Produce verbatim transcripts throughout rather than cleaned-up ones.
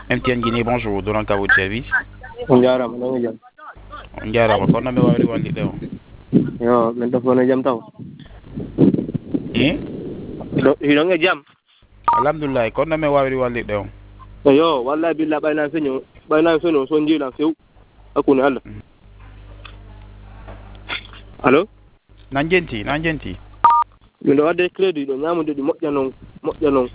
M T N Guinée, bonjour, donnant à votre service. On jarama no jam. On jarama kono mi wawri wallide on. Yo min tofono jam taw. Eh? Do hiɗon e jam. Alhamdulillah kono mi wawri wallide on. Yo wallahi billah ɓaynan feño ɓaynan feno so jiilan few hakkunde Allah. Allo? Nan jenti, nan jenti. Min ɗo wadde crédit ɗo ñamude ɗi moƴƴa noon moƴƴa noon.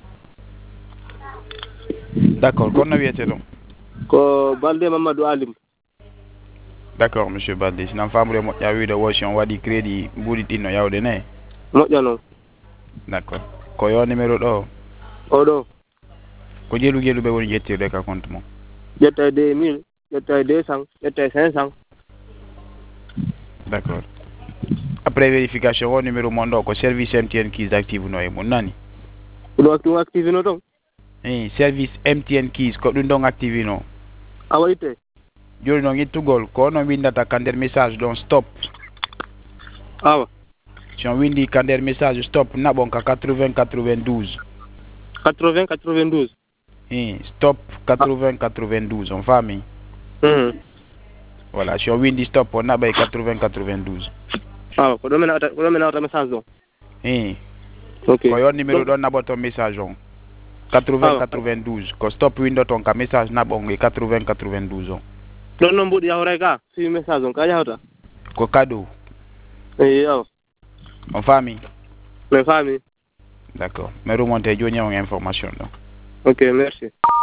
D'accord, kono wiyete ɗon. Ko Balde Mamadou Alim. D'accord, monsieur Balde, sinan famre moƴƴa wiide wosi on waɗi crédit mbuɗi ɗinno yawde ne? Moƴƴa noon. D'accord. Ko yo numéro ɗo? Oɗo. Ko jelu jelu ɓe woni ƴettirde ka compte mon? ƴetta deux mille, ƴetta deux cent, ƴetta cinq cent. D'accord. Après vérification o numéro mon ɗo ko service M T N Keys active no e mum nani? Ɗum active active no ton? Eh, service M T N Keys ko ɗum ɗon active no. A waɗite? Joni noon ittugol ko ono windata ka nder message ɗon stop. Awa. Si on windi ka nder message stop naɓon ka quatre-vingts quatre-vingt-douze. quatre-vingts quatre-vingt-douze. Eh, stop quatre-vingts quatre-vingt-douze, on faami? Mm. Voilà, si on windi stop on naɓay quatre-vingts quatre-vingt-douze. Awa, ko ɗo mi nawata ko ɗo mi nawata message ɗon. Eh. Ok. Ko yon numéro ɗon naɓoto message on. quatre-vingts quatre-vingt-douze. Ko stop windo ton ka message naɓon e quatre-vingts quatre-vingt-douze on. ɗon noon mbuɗi yahora ka si message on ka yahata? Ko cadeau. Eyi awa. On faami? Mi faami. D'accord. Mi remonte joni on information ɗon. Ok, merci.